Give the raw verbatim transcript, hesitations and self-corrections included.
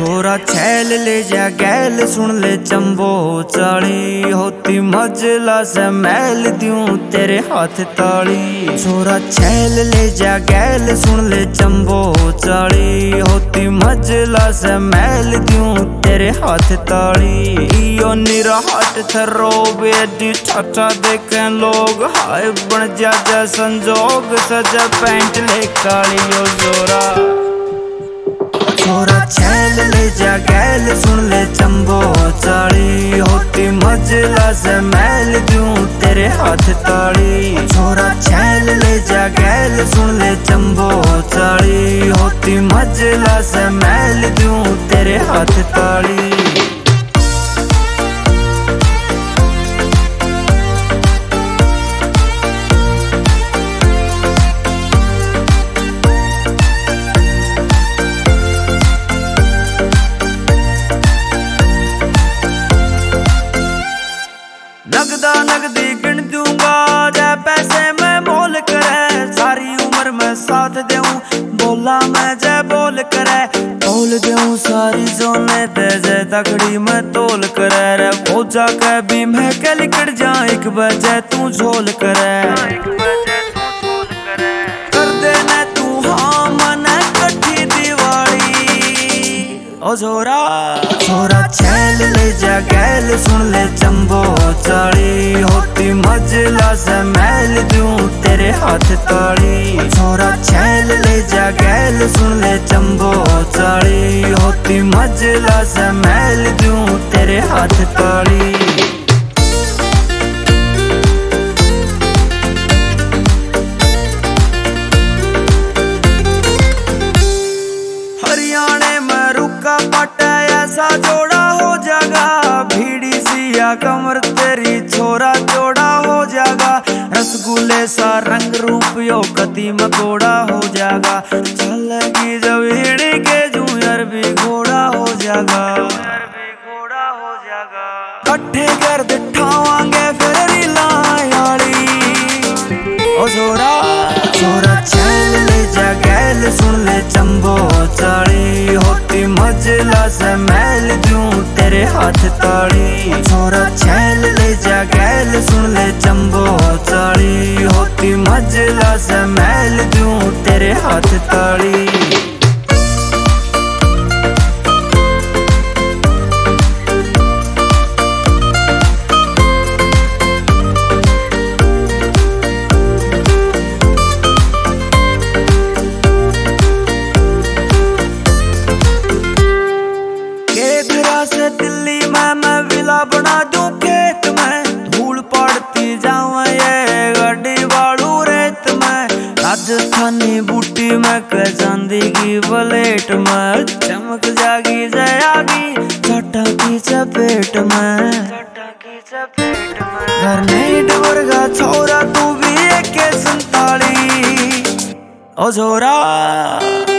छोरा छैल ले जा गैल सुन ले चंबो चाली होती मजला से मैल दूं तेरे हाथ ताली। छोरा छैल ले जा गैल सुन ले चंबो चाली होती मजला से मैल दूं तेरे हाथ ताली। यो निरा हाथ थरो बेदी ठाठा देखें लोग हाय बन जा जा संजोग सजा पैंट ले काली ओ जोरा। छोरा छैल ले जा गैल सुन ले चंबो चाली होती मजला से मैल दूं तेरे हाथ ताली। छोरा छैल ले जा गैल सुन ले चंबो चाली होती मजला से मैल दूं तेरे हाथ ताली। नगदा नगदी गिन दूंगा जय पैसे मैं मोल करे सारी उम्र में साथ देऊं बोला मैं जय बोल करे बोल देऊं सारी जोने दे जय तकड़ी मैं तोल करे रे फौजा के भी मैं के लिकड़ जा एक बजे तू झोल करे कर देना तू हाँ मने कठी दिवाली ओ जोरा। छोरा छैल ले जा गैल सुन ले चंबो चाली होती मजला से मैल दूं तेरे हाथ ताली। छोरा छैल ले जा गैल सुन ले चंबो चाली होती मजला से मैल दूं तेरे हाथ ताली। हरियाणे में रुका पटा ऐसा जोड़ा हो जागा भीड़ी सिया कमर तेरी छोरा जोड़ा हो जागा रसगुल्ले सा रंग रूप यो कति मकोड़ा हो जागा चलेगी जब हिड़ी के जूयर भी घोड़ा हो जागा घोड़ा हो जागा कट्ठे कर दिठावांगे फिर रिलायाली ओ छोरा। छोरा छैल ले जा गैल सुन ले चंबो चाली होती मजला से मैल दूं तेरे हाथ ताली। छोरा छैल ले जा गैल सुन ले चंबो चाली होती मजला से मैल दूं तेरे हाथ ताली। से दिल्ली में मैं विला बना दूं खेत में धूल पड़ती जाऊं ये गड्डी बाड़ू रेत में राजस्थानी बूटी में क चांदी की प्लेट में चमक जागी जयागी छटा की चपेट में घर नहीं डबरगा छोरा तू भी एक संताली ओ जोरा।